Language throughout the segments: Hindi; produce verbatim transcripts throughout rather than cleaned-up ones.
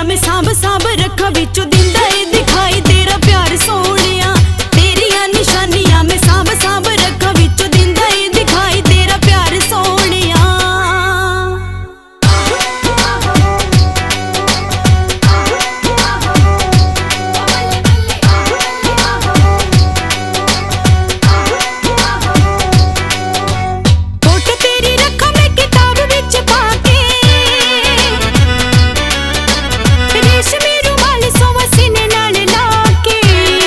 मैं सांभ सांभ रखा विचों दिंदा ए दिखाई तेरा प्यार सोहणिया। तेरियां निशानियां मैं सांभ सांभ रखा विचों दिंदा ए दिखाई तेरा प्यार सोहणिया। फोटो तेरी रखा मैं किताब विच पाके, रेशमी रुमाल सोवा सीने नाल लाके।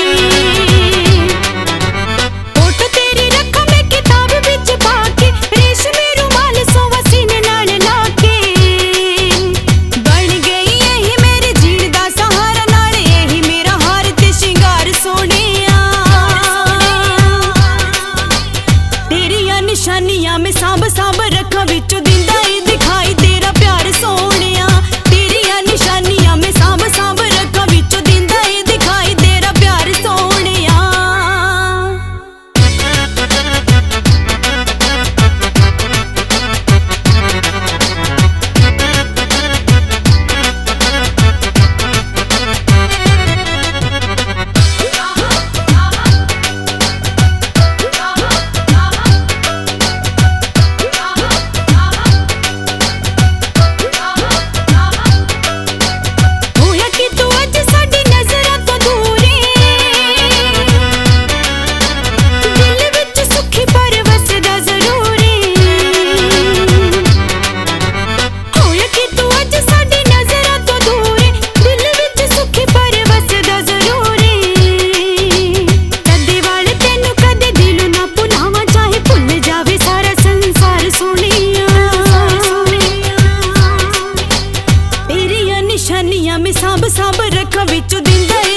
फोटो तेरी रखा मैं किताब विच पाके, रेशमी रुमाल सोवा सीने नाल लाके। बन गई यही मेरे जीण दा सहारा, नाल यही मेरा हार ते शिंगार सोहणिया। तेरियां निशानियां मैं सांभ सांभ रखा विचों दिंदा ए दिखाई तेरा प्यार सोहणिया। तेरियां निशानियां मैं सांभ सांभ रखा विचों दिंदा ए दिखाई तेरा प्यार सोहणिया। होया कि तू अज साडी नज़रां तो दूर ए, दिल विच सुखी पर वसदा जरूर ए। होया कि तू अज साडी नज़रां तो दूर ए, दिल विच सुखी पर वसदा जरूर ए। कदे वाल तैनू कदे दिल ना भुलावां, चाहे भुल जावे सारा संसार सोहणिया। तेरियां निशानियां मैं सांभ सांभ रखा विचों दिंदा ए